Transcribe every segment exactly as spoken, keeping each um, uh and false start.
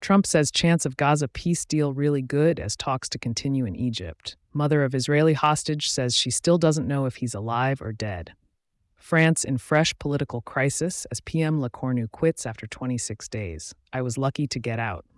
Trump says chance of Gaza peace deal really good as talks to continue in Egypt. Mother of Israeli hostage says she still doesn't know if he's alive or dead. France in fresh political crisis as P M Le Cornu quits after twenty-six days. I was lucky to get out.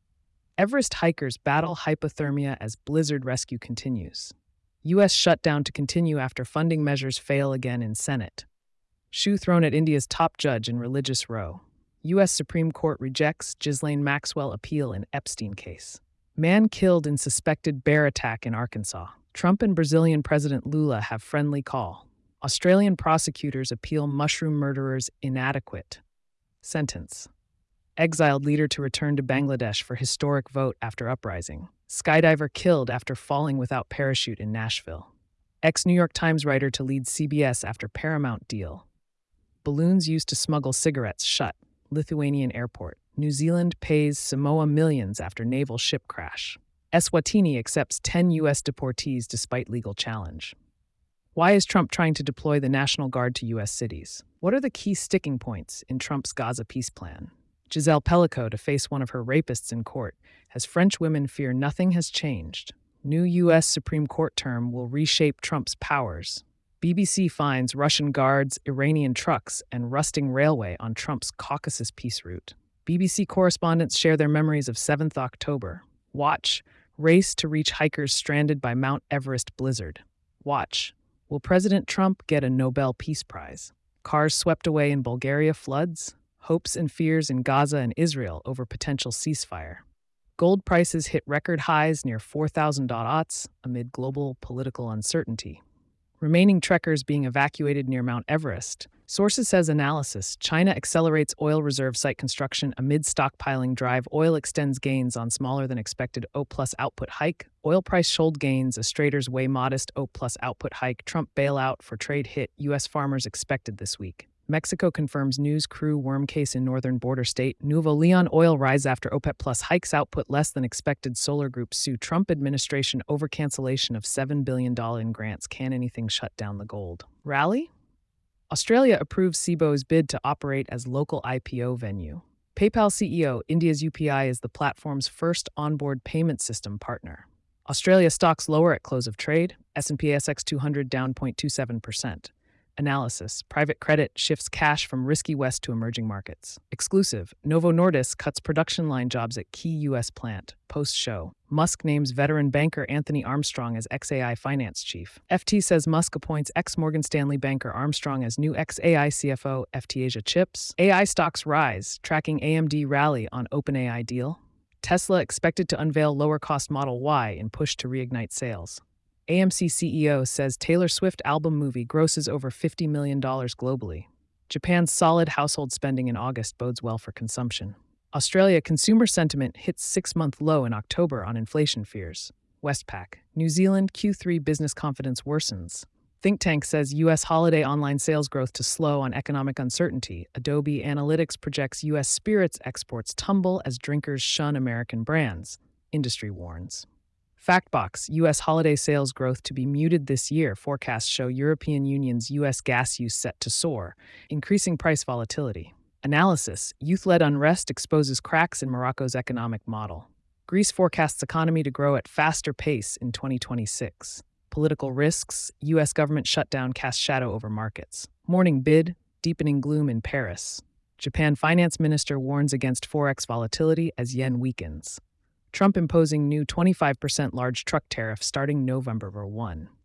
Everest hikers battle hypothermia as blizzard rescue continues. U S shutdown to continue after funding measures fail again in Senate. Shoe thrown at India's top judge in religious row. U S Supreme Court rejects Ghislaine Maxwell appeal in Epstein case. Man killed in suspected bear attack in Arkansas. Trump and Brazilian President Lula have friendly call. Australian prosecutors appeal mushroom murderers inadequate. Sentence. Exiled leader to return to Bangladesh for historic vote after uprising. Skydiver killed after falling without parachute in Nashville. Ex-New York Times writer to lead C B S after Paramount deal. Balloons used to smuggle cigarettes shut. Lithuanian airport. New Zealand pays Samoa millions after naval ship crash. Eswatini accepts ten U S deportees despite legal challenge. Why is Trump trying to deploy the National Guard to U S cities? What are the key sticking points in Trump's Gaza peace plan? Giselle Pellico to face one of her rapists in court, as French women fear nothing has changed. New U S Supreme Court term will reshape Trump's powers. B B C finds Russian guards, Iranian trucks, and rusting railway on Trump's Caucasus peace route. B B C correspondents share their memories of seventh October. Watch. Race to reach hikers stranded by Mount Everest blizzard. Watch. Will President Trump get a Nobel Peace Prize? Cars swept away in Bulgaria floods. Hopes and fears in Gaza and Israel over potential ceasefire. Gold prices hit record highs near four thousand dollars amid global political uncertainty. Remaining trekkers being evacuated near Mount Everest. Sources says analysis. China accelerates oil reserve site construction amid stockpiling drive. Oil extends gains on smaller than expected O plus output hike. Oil price shoulder gains as traders weigh modest O plus output hike. Trump bailout for trade hit U S farmers expected this week. Mexico confirms news crew worm case in northern border state. Nuevo Leon oil rise after OPEC plus hikes output less than expected. Solar group sue Trump administration over cancellation of seven billion dollars in grants. Can anything shut down the gold rally? Australia approves Cboe's bid to operate as local I P O venue. PayPal C E O, India's U P I is the platform's first onboard payment system partner. Australia stocks lower at close of trade. S and P A S X two hundred down zero point two seven percent. Analysis. Private credit shifts cash from risky west to emerging markets. Exclusive. Novo Nordisk cuts production line jobs at key U S plant. Post-show. Musk names veteran banker Anthony Armstrong as ex A I finance chief. F T says Musk appoints ex-Morgan Stanley banker Armstrong as new ex-A I C F O. F T Asia chips. A I stocks rise, tracking A M D rally on OpenAI deal. Tesla expected to unveil lower-cost Model Y in push to reignite sales. A M C C E O says Taylor Swift album movie grosses over fifty million dollars globally. Japan's solid household spending in August bodes well for consumption. Australia consumer sentiment hits six-month low in October on inflation fears. Westpac. New Zealand Q three business confidence worsens. Think tank says U S holiday online sales growth to slow on economic uncertainty. Adobe Analytics projects U S spirits exports tumble as drinkers shun American brands. Industry warns. Factbox, U S holiday sales growth to be muted this year. Forecasts show European Union's U S gas use set to soar, increasing price volatility. Analysis, youth-led unrest exposes cracks in Morocco's economic model. Greece forecasts economy to grow at faster pace in twenty twenty-six. Political risks, U S government shutdown casts shadow over markets. Morning bid, deepening gloom in Paris. Japan finance minister warns against forex volatility as yen weakens. Trump imposing new twenty-five percent large truck tariff starting November first.